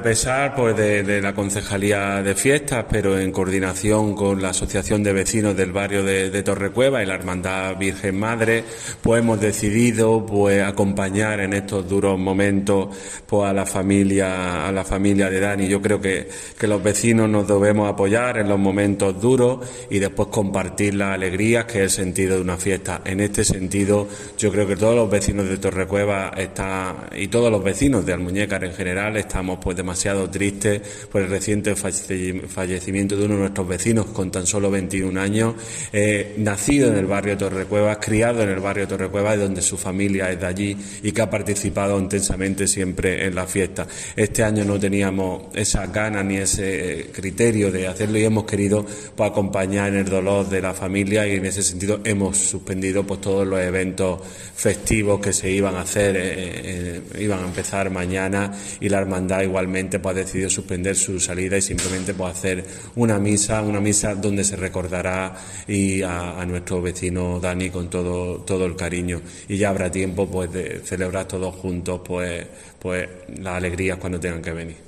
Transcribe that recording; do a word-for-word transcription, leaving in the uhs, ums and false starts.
pesar pues de, de la Concejalía de Fiestas, pero en coordinación con la Asociación de Vecinos del barrio de, de Torrecueva y la Hermandad Virgen Madre, pues hemos decidido pues acompañar en estos duros momentos pues a la familia, a la familia de Dani. Yo creo que, que los vecinos nos debemos apoyar en los momentos duros y después compartir las alegrías, que es el sentido de una fiesta. En este sentido, yo creo que todos los vecinos de Torrecueva están, y todos los vecinos de Almuñécar en general, estamos pues demasiado tristes por el reciente fallecimiento de uno de nuestros vecinos con tan solo veintiún años, eh, nacido en el barrio de Torrecueva, criado en el barrio de Torrecueva, y donde su familia es de allí y que ha participado intensamente siempre en la fiesta. Este año no teníamos esas ganas ni ese criterio de hacerlo y hemos querido pues, acompañar en el dolor de la familia, y en ese sentido hemos suspendido pues todos los eventos festivos que se iban a hacer, eh, eh, iban a empezar mañana, y la hermandad igualmente pues ha decidido suspender su salida y simplemente pues hacer una misa, una misa donde se recordará y a, a nuestro vecino Dani con todo todo el cariño, y ya habrá tiempo pues de celebrar todos juntos pues pues las alegrías cuando tengan que venir.